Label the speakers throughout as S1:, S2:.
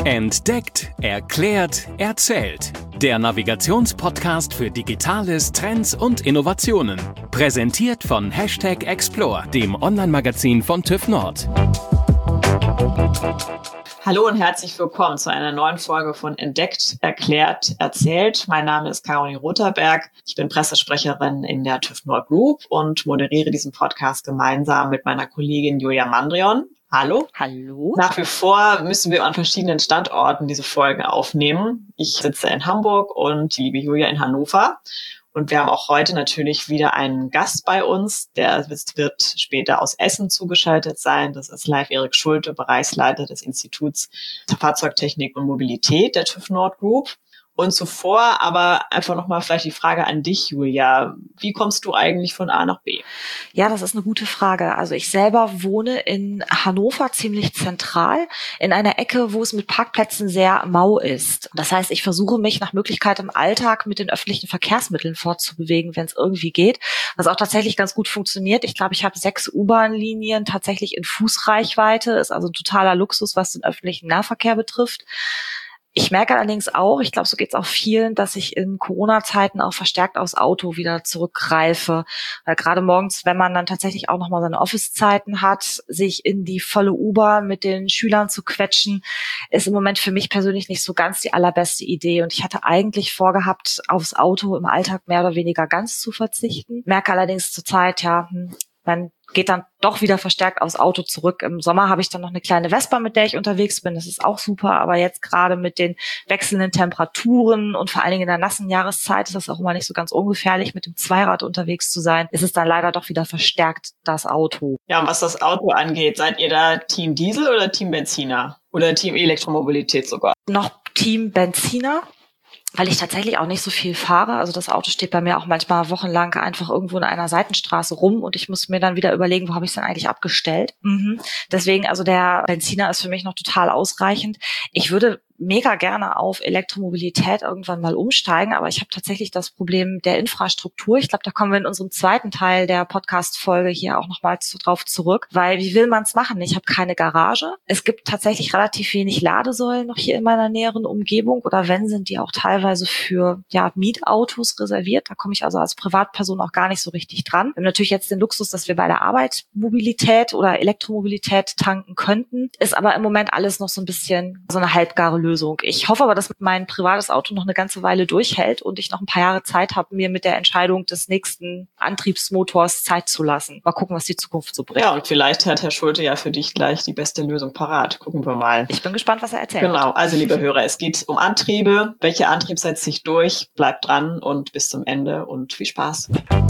S1: Entdeckt, erklärt, erzählt. Der Navigationspodcast für Digitales, Trends und Innovationen. Präsentiert von #Explore, dem Online-Magazin von TÜV Nord.
S2: Hallo und herzlich willkommen zu einer neuen Folge von Entdeckt, erklärt, erzählt. Mein Name ist Caroline Rotherberg. Ich bin Pressesprecherin in der TÜV Nord Group und moderiere diesen Podcast gemeinsam mit meiner Kollegin Julia Mandrion. Hallo.
S3: Hallo.
S2: Nach wie vor müssen wir an verschiedenen Standorten diese Folgen aufnehmen. Ich sitze in Hamburg und die liebe Julia in Hannover. Und wir haben auch heute natürlich wieder einen Gast bei uns, der wird später aus Essen zugeschaltet sein. Das ist live Erik Schulte, Bereichsleiter des Instituts für Fahrzeugtechnik und Mobilität der TÜV Nord Group. Und zuvor aber einfach nochmal vielleicht die Frage an dich, Julia. Wie kommst du eigentlich von A nach B?
S3: Ja, das ist eine gute Frage. Also ich selber wohne in Hannover ziemlich zentral, in einer Ecke, wo es mit Parkplätzen sehr mau ist. Das heißt, ich versuche mich nach Möglichkeit im Alltag mit den öffentlichen Verkehrsmitteln fortzubewegen, wenn es irgendwie geht, was auch tatsächlich ganz gut funktioniert. Ich glaube, ich habe 6 U-Bahn-Linien tatsächlich in Fußreichweite, ist also ein totaler Luxus, was den öffentlichen Nahverkehr betrifft. Ich merke allerdings auch, ich glaube, so geht es auch vielen, dass ich in Corona-Zeiten auch verstärkt aufs Auto wieder zurückgreife. Weil gerade morgens, wenn man dann tatsächlich auch nochmal seine Office-Zeiten hat, sich in die volle U-Bahn mit den Schülern zu quetschen, ist im Moment für mich persönlich nicht so ganz die allerbeste Idee. Und ich hatte eigentlich vorgehabt, aufs Auto im Alltag mehr oder weniger ganz zu verzichten. Merke allerdings zurzeit, man geht dann doch wieder verstärkt aufs Auto zurück. Im Sommer habe ich dann noch eine kleine Vespa, mit der ich unterwegs bin. Das ist auch super. Aber jetzt gerade mit den wechselnden Temperaturen und vor allen Dingen in der nassen Jahreszeit ist das auch immer nicht so ganz ungefährlich, mit dem Zweirad unterwegs zu sein. Ist es dann leider doch wieder verstärkt das Auto.
S2: Ja, und was das Auto angeht, seid ihr da Team Diesel oder Team Benziner? Oder Team Elektromobilität sogar?
S3: Noch Team Benziner, weil ich tatsächlich auch nicht so viel fahre. Also das Auto steht bei mir auch manchmal wochenlang einfach irgendwo in einer Seitenstraße rum und ich muss mir dann wieder überlegen, wo habe ich es denn eigentlich abgestellt. Deswegen, also der Benziner ist für mich noch total ausreichend. Ich würde mega gerne auf Elektromobilität irgendwann mal umsteigen, aber ich habe tatsächlich das Problem der Infrastruktur. Ich glaube, da kommen wir in unserem zweiten Teil der Podcast-Folge hier auch nochmal drauf zurück, weil wie will man es machen? Ich habe keine Garage. Es gibt tatsächlich relativ wenig Ladesäulen noch hier in meiner näheren Umgebung oder wenn, sind die auch teilweise für Mietautos reserviert. Da komme ich also als Privatperson auch gar nicht so richtig dran. Wir haben natürlich jetzt den Luxus, dass wir bei der Arbeit Mobilität oder Elektromobilität tanken könnten, ist aber im Moment alles noch so ein bisschen so eine halbgare Lösung. Ich hoffe aber, dass mein privates Auto noch eine ganze Weile durchhält und ich noch ein paar Jahre Zeit habe, mir mit der Entscheidung des nächsten Antriebsmotors Zeit zu lassen. Mal gucken, was die Zukunft so bringt.
S2: Ja, und vielleicht hat Herr Schulte ja für dich gleich die beste Lösung parat. Gucken wir mal.
S3: Ich bin gespannt, was er erzählt.
S2: Genau, also liebe Hörer, es geht um Antriebe. Welcher Antrieb setzt sich durch? Bleibt dran und bis zum Ende und viel Spaß.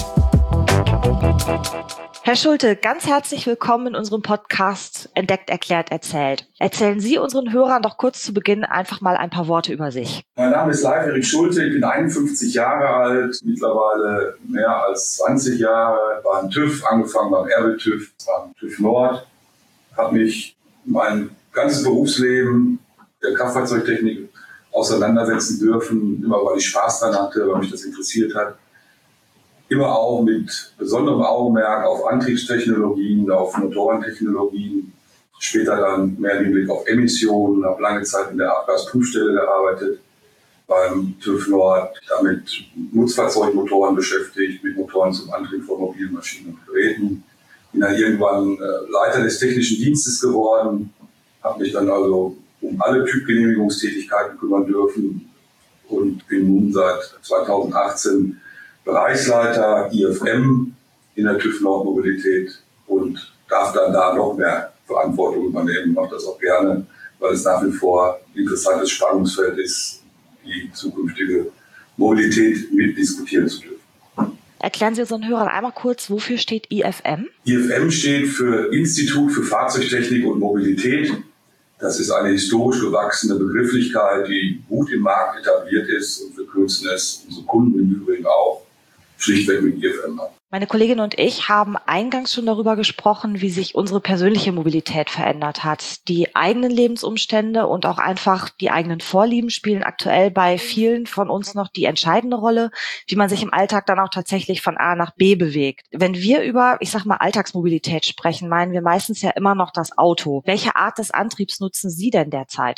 S3: Herr Schulte, ganz herzlich willkommen in unserem Podcast Entdeckt, erklärt, erzählt. Erzählen Sie unseren Hörern doch kurz zu Beginn einfach mal ein paar Worte über sich.
S4: Mein Name ist live Erik Schulte, ich bin 51 Jahre alt, mittlerweile mehr als 20 Jahre beim TÜV, angefangen beim RB-TÜV, beim TÜV Nord, habe mich mein ganzes Berufsleben der Kraftfahrzeugtechnik auseinandersetzen dürfen, immer weil ich Spaß daran hatte, weil mich das interessiert hat. Immer auch mit besonderem Augenmerk auf Antriebstechnologien, auf Motorentechnologien. Später dann mehr den Blick auf Emissionen, habe lange Zeit in der Abgasprüfstelle gearbeitet, beim TÜV Nord, damit Nutzfahrzeugmotoren beschäftigt, mit Motoren zum Antrieb von mobilen Maschinen und Geräten. Bin dann irgendwann Leiter des technischen Dienstes geworden, habe mich dann also um alle Typgenehmigungstätigkeiten kümmern dürfen und bin nun seit 2018 Bereichsleiter IFM in der TÜV Nord Mobilität und darf dann da noch mehr Verantwortung übernehmen. Mache das auch gerne, weil es nach wie vor ein interessantes Spannungsfeld ist, die zukünftige Mobilität mitdiskutieren zu dürfen.
S3: Erklären Sie unseren Hörern einmal kurz, wofür steht IFM?
S4: IFM steht für Institut für Fahrzeugtechnik und Mobilität. Das ist eine historisch gewachsene Begrifflichkeit, die gut im Markt etabliert ist und wir kürzen es, unsere Kunden im Übrigen auch, schlichtweg mit IFM ab.
S3: Meine Kollegin und ich haben eingangs schon darüber gesprochen, wie sich unsere persönliche Mobilität verändert hat. Die eigenen Lebensumstände und auch einfach die eigenen Vorlieben spielen aktuell bei vielen von uns noch die entscheidende Rolle, wie man sich im Alltag dann auch tatsächlich von A nach B bewegt. Wenn wir über, Alltagsmobilität sprechen, meinen wir meistens ja immer noch das Auto. Welche Art des Antriebs nutzen Sie denn derzeit?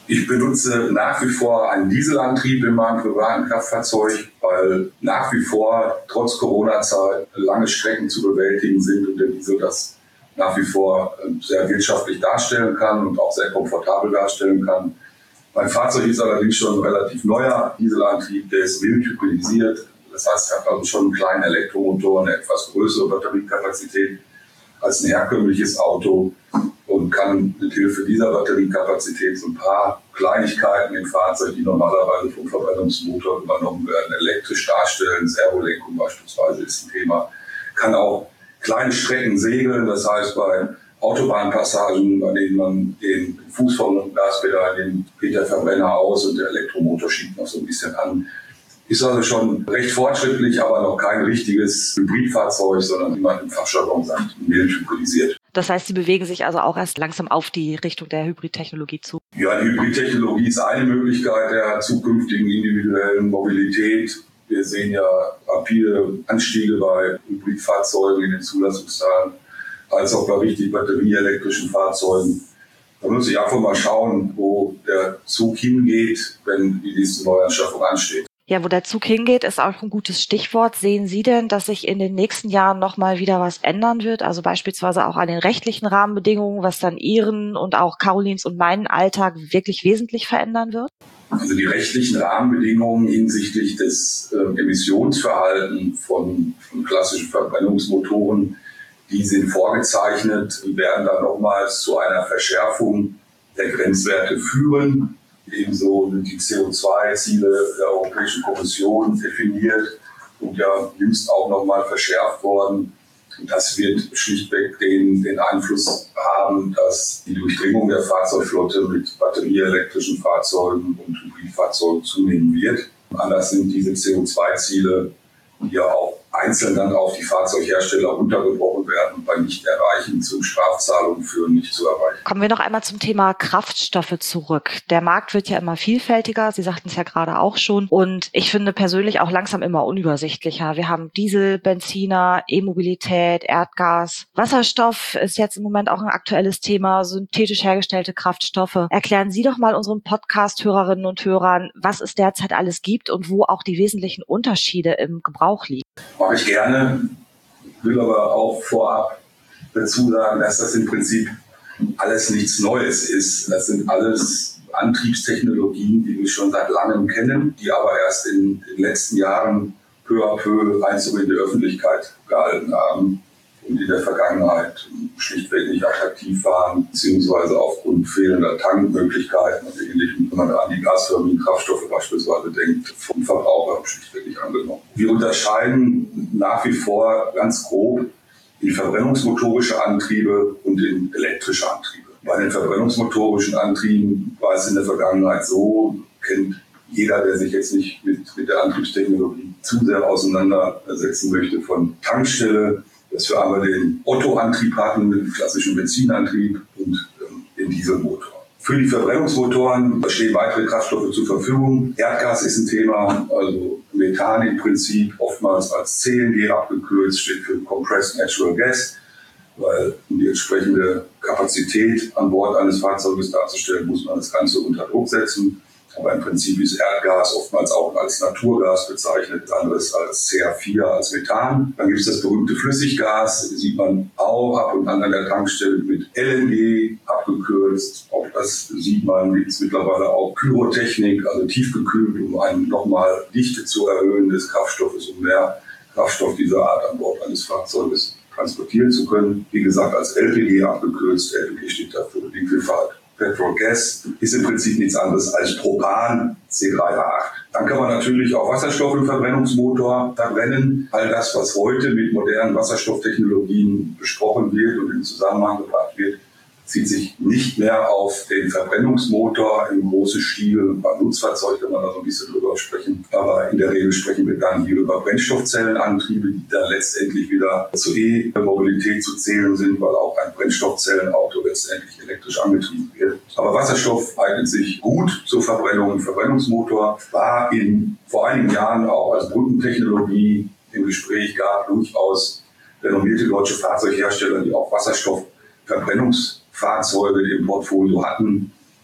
S4: Ich benutze nach wie vor einen Dieselantrieb in meinem privaten Kraftfahrzeug, weil nach wie vor trotz Corona-Zeit lange Strecken zu bewältigen sind und der Diesel das nach wie vor sehr wirtschaftlich darstellen kann und auch sehr komfortabel darstellen kann. Mein Fahrzeug ist allerdings schon ein relativ neuer Dieselantrieb, der ist mild hybridisiert. Das heißt, er hat also schon einen kleinen Elektromotor, eine etwas größere Batteriekapazität als ein herkömmliches Auto und kann mit Hilfe dieser Batteriekapazität so ein paar Kleinigkeiten im Fahrzeug, die normalerweise vom Verbrennungsmotor übernommen werden, elektrisch darstellen. Servolenkung beispielsweise ist ein Thema. Kann auch kleine Strecken segeln, das heißt bei Autobahnpassagen, bei denen man den Fuß vom Gaspedal nimmt, geht der Verbrenner aus und der Elektromotor schiebt noch so ein bisschen an. Ist also schon recht fortschrittlich, aber noch kein richtiges Hybridfahrzeug, sondern wie man im Fachjargon sagt, mild hybridisiert.
S3: Das heißt, Sie bewegen sich also auch erst langsam auf die Richtung der Hybridtechnologie zu?
S4: Ja, die Hybridtechnologie ist eine Möglichkeit der zukünftigen individuellen Mobilität. Wir sehen ja rapide Anstiege bei Hybridfahrzeugen in den Zulassungszahlen, als auch bei richtig batterieelektrischen Fahrzeugen. Da muss ich einfach mal schauen, wo der Zug hingeht, wenn die nächste Neuanschaffung ansteht.
S3: Ja, wo der Zug hingeht, ist auch ein gutes Stichwort. Sehen Sie denn, dass sich in den nächsten Jahren nochmal wieder was ändern wird? Also beispielsweise auch an den rechtlichen Rahmenbedingungen, was dann Ihren und auch Carolins und meinen Alltag wirklich wesentlich verändern wird?
S4: Also die rechtlichen Rahmenbedingungen hinsichtlich des Emissionsverhaltens von klassischen Verbrennungsmotoren, die sind vorgezeichnet, die werden dann nochmals zu einer Verschärfung der Grenzwerte führen. Ebenso sind die CO2-Ziele der Europäischen Kommission definiert und ja jüngst auch nochmal verschärft worden. Und das wird schlichtweg den Einfluss haben, dass die Durchdringung der Fahrzeugflotte mit batterieelektrischen Fahrzeugen und Hybridfahrzeugen zunehmen wird. Anders sind diese CO2-Ziele, die ja auch einzeln dann auf die Fahrzeughersteller runtergebrochen werden und bei Nichterreichen zu Strafzahlungen führen, nicht zu erreichen.
S3: Kommen wir noch einmal zum Thema Kraftstoffe zurück. Der Markt wird ja immer vielfältiger, Sie sagten es ja gerade auch schon, und ich finde persönlich auch langsam immer unübersichtlicher. Wir haben Diesel, Benziner, E-Mobilität, Erdgas. Wasserstoff ist jetzt im Moment auch ein aktuelles Thema, synthetisch hergestellte Kraftstoffe. Erklären Sie doch mal unseren Podcast-Hörerinnen und Hörern, was es derzeit alles gibt und wo auch die wesentlichen Unterschiede im Gebrauch liegen.
S4: Mache ich gerne, will aber auch vorab dazu sagen, dass das im Prinzip alles nichts Neues ist. Das sind alles Antriebstechnologien, die wir schon seit langem kennen, die aber erst in den letzten Jahren peu à peu Einzug in die Öffentlichkeit gehalten haben und in der Vergangenheit schlichtweg nicht attraktiv waren, beziehungsweise aufgrund fehlender Tankmöglichkeiten und Ähnlichem, wenn man an die gasförmigen Kraftstoffe beispielsweise denkt, vom Verbraucher schlichtweg nicht angenommen. Wir unterscheiden nach wie vor ganz grob in verbrennungsmotorische Antriebe und in elektrische Antriebe. Bei den verbrennungsmotorischen Antrieben war es in der Vergangenheit so, kennt jeder, der sich jetzt nicht mit der Antriebstechnologie zu sehr auseinandersetzen möchte, von Tankstelle, dass wir einmal den Otto-Antrieb hatten mit dem klassischen Benzinantrieb und den Dieselmotor. Für die Verbrennungsmotoren stehen weitere Kraftstoffe zur Verfügung. Erdgas ist ein Thema, also Methan im Prinzip, oftmals als CNG abgekürzt, steht für Compressed Natural Gas, weil um die entsprechende Kapazität an Bord eines Fahrzeuges darzustellen, muss man das Ganze unter Druck setzen. Aber im Prinzip ist Erdgas oftmals auch als Naturgas bezeichnet, anderes als CH4, als Methan. Dann gibt es das berühmte Flüssiggas, das sieht man auch ab und an der Tankstelle mit LNG abgekürzt. Auch das sieht man, gibt es mittlerweile auch Pyrotechnik, also tiefgekühlt, um eine nochmal Dichte zu erhöhen des Kraftstoffes, um mehr Kraftstoff dieser Art an Bord eines Fahrzeuges transportieren zu können. Wie gesagt, als LPG abgekürzt. LPG steht dafür Liquefied Petrol Gas, ist im Prinzip nichts anderes als Propan, C3H8. Dann kann man natürlich auch Wasserstoff im Verbrennungsmotor verbrennen. All das, was heute mit modernen Wasserstofftechnologien besprochen wird und in Zusammenhang gebracht wird, zieht sich nicht mehr auf den Verbrennungsmotor im großen Stil. Beim Nutzfahrzeug kann man da so ein bisschen drüber sprechen. Aber in der Regel sprechen wir dann hier über Brennstoffzellenantriebe, die dann letztendlich wieder zur E-Mobilität zu zählen sind, weil auch ein Brennstoffzellenauto letztendlich elektrisch angetrieben wird. Aber Wasserstoff eignet sich gut zur Verbrennung. Ein Verbrennungsmotor war vor einigen Jahren auch als Brückentechnologie im Gespräch, gab durchaus renommierte deutsche Fahrzeughersteller, die auch Wasserstoffverbrennungsfahrzeuge im Portfolio hatten.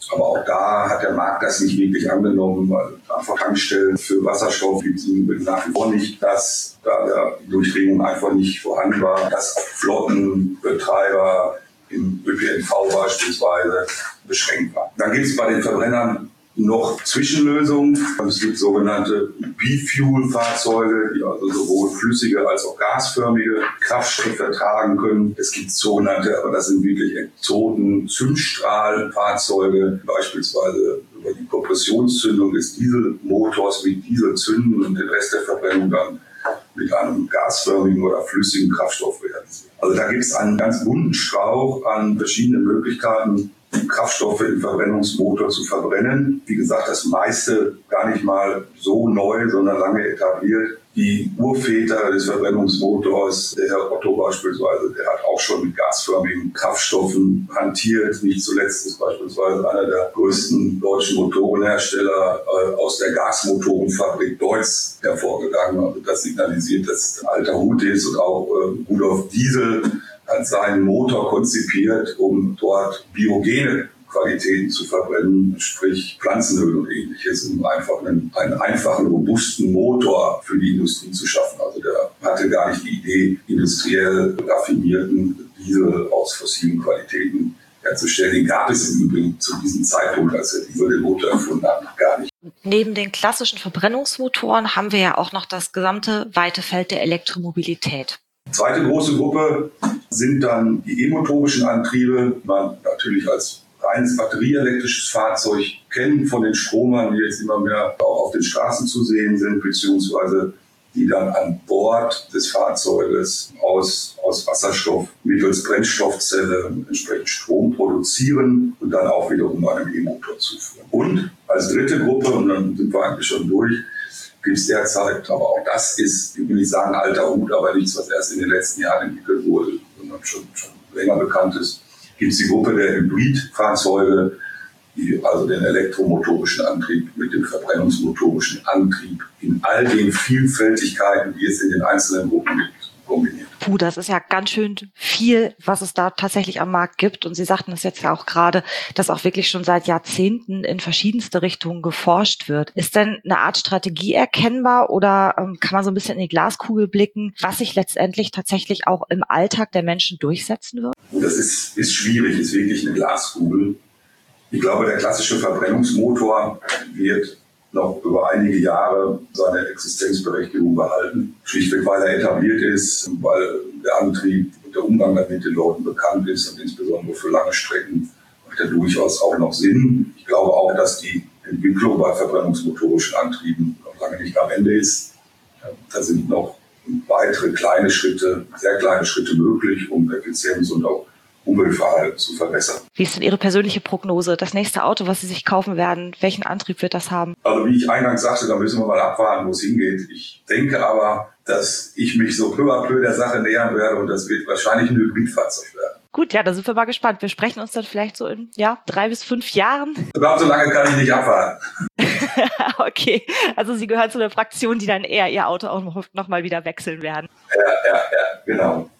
S4: Aber auch da hat der Markt das nicht wirklich angenommen, weil einfach Tankstellen für Wasserstoff gibt es nach wie vor nicht, dass da die Durchdringung einfach nicht vorhanden war, dass Flottenbetreiber im ÖPNV beispielsweise beschränkt waren. Dann gibt es bei den Verbrennern noch Zwischenlösungen. Es gibt sogenannte B-Fuel-Fahrzeuge, die also sowohl flüssige als auch gasförmige Kraftstoff vertragen können. Es gibt sogenannte, aber das sind wirklich Exoten, Zündstrahlfahrzeuge, beispielsweise über die Kompressionszündung des Dieselmotors mit Diesel zünden und den Rest der Verbrennung dann mit einem gasförmigen oder flüssigen Kraftstoff realisieren. Also da gibt es einen ganz bunten Strauch an verschiedenen Möglichkeiten, Kraftstoffe im Verbrennungsmotor zu verbrennen. Wie gesagt, das meiste gar nicht mal so neu, sondern lange etabliert. Die Urväter des Verbrennungsmotors, der Herr Otto beispielsweise, der hat auch schon mit gasförmigen Kraftstoffen hantiert. Nicht zuletzt ist beispielsweise einer der größten deutschen Motorenhersteller aus der Gasmotorenfabrik Deutz hervorgegangen. Also das signalisiert, dass ein alter Hut ist, und auch Rudolf Diesel hat seinen Motor konzipiert, um dort biogene Qualitäten zu verbrennen, sprich Pflanzenöl und Ähnliches, um einfach einen einfachen, robusten Motor für die Industrie zu schaffen. Also der hatte gar nicht die Idee, industriell raffinierten Diesel aus fossilen Qualitäten herzustellen. Den gab es im Übrigen zu diesem Zeitpunkt, als er den Motor erfunden hat, noch gar nicht.
S3: Neben den klassischen Verbrennungsmotoren haben wir ja auch noch das gesamte weite Feld der Elektromobilität.
S4: Zweite große Gruppe sind dann die e-motorischen Antriebe, die man natürlich als reines batterieelektrisches Fahrzeug kennt von den Stromern, die jetzt immer mehr auch auf den Straßen zu sehen sind, beziehungsweise die dann an Bord des Fahrzeuges aus Wasserstoff mittels Brennstoffzelle entsprechend Strom produzieren und dann auch wiederum einem E-Motor zuführen. Und als dritte Gruppe, und dann sind wir eigentlich schon durch, gibt es derzeit, aber auch das ist, ich will nicht sagen alter Hut, aber nichts, was erst in den letzten Jahren entwickelt wurde, sondern schon länger bekannt ist, gibt es die Gruppe der Hybridfahrzeuge, die also den elektromotorischen Antrieb mit dem verbrennungsmotorischen Antrieb in all den Vielfältigkeiten, die es in den einzelnen Gruppen gibt, kombiniert.
S3: Puh, das ist ja ganz schön viel, was es da tatsächlich am Markt gibt. Und Sie sagten es jetzt ja auch gerade, dass auch wirklich schon seit Jahrzehnten in verschiedenste Richtungen geforscht wird. Ist denn eine Art Strategie erkennbar oder kann man so ein bisschen in die Glaskugel blicken, was sich letztendlich tatsächlich auch im Alltag der Menschen durchsetzen wird?
S4: Das ist schwierig, ist wirklich eine Glaskugel. Ich glaube, der klassische Verbrennungsmotor wird noch über einige Jahre seine Existenzberechtigung behalten. Schlichtweg, weil er etabliert ist, weil der Antrieb und der Umgang damit den Leuten bekannt ist und insbesondere für lange Strecken macht er durchaus auch noch Sinn. Ich glaube auch, dass die Entwicklung bei verbrennungsmotorischen Antrieben noch lange nicht am Ende ist. Da sind noch weitere kleine Schritte, sehr kleine Schritte möglich, um Effizienz und auch Umweltverhalten zu verbessern.
S3: Wie ist denn Ihre persönliche Prognose? Das nächste Auto, was Sie sich kaufen werden, welchen Antrieb wird das haben?
S4: Also wie ich eingangs sagte, da müssen wir mal abwarten, wo es hingeht. Ich denke aber, dass ich mich so peu à peu der Sache nähern werde und das wird wahrscheinlich ein Hybridfahrzeug werden.
S3: Gut, ja, da sind wir mal gespannt. Wir sprechen uns dann vielleicht so in 3 bis 5 Jahren.
S4: So lange kann ich nicht abwarten.
S3: Okay, also Sie gehören zu der Fraktion, die dann eher Ihr Auto auch noch mal wieder wechseln werden.
S4: Ja, genau.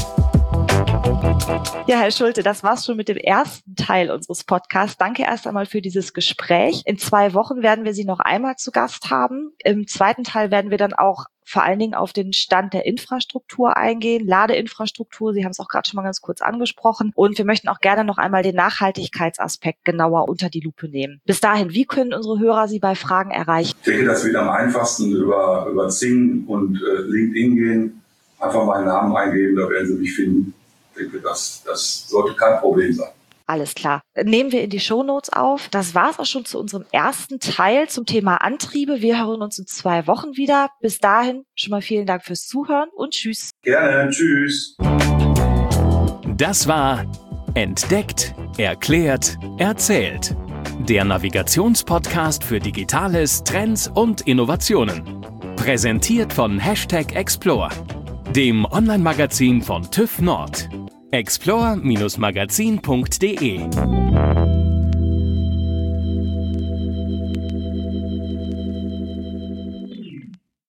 S3: Ja, Herr Schulte, das war's schon mit dem ersten Teil unseres Podcasts. Danke erst einmal für dieses Gespräch. In 2 Wochen werden wir Sie noch einmal zu Gast haben. Im zweiten Teil werden wir dann auch vor allen Dingen auf den Stand der Infrastruktur eingehen, Ladeinfrastruktur. Sie haben es auch gerade schon mal ganz kurz angesprochen. Und wir möchten auch gerne noch einmal den Nachhaltigkeitsaspekt genauer unter die Lupe nehmen. Bis dahin, wie können unsere Hörer Sie bei Fragen erreichen?
S4: Ich denke, das wird am einfachsten über Xing und LinkedIn gehen. Einfach meinen Namen eingeben, da werden Sie mich finden. Ich denke, das sollte kein Problem sein.
S3: Alles klar. Nehmen wir in die Shownotes auf. Das war's auch schon zu unserem ersten Teil zum Thema Antriebe. Wir hören uns in 2 Wochen wieder. Bis dahin schon mal vielen Dank fürs Zuhören und tschüss.
S4: Gerne, tschüss.
S1: Das war Entdeckt, Erklärt, Erzählt. Der Navigationspodcast für Digitales, Trends und Innovationen. Präsentiert von #Explore, dem Online-Magazin von TÜV Nord. explore-magazin.de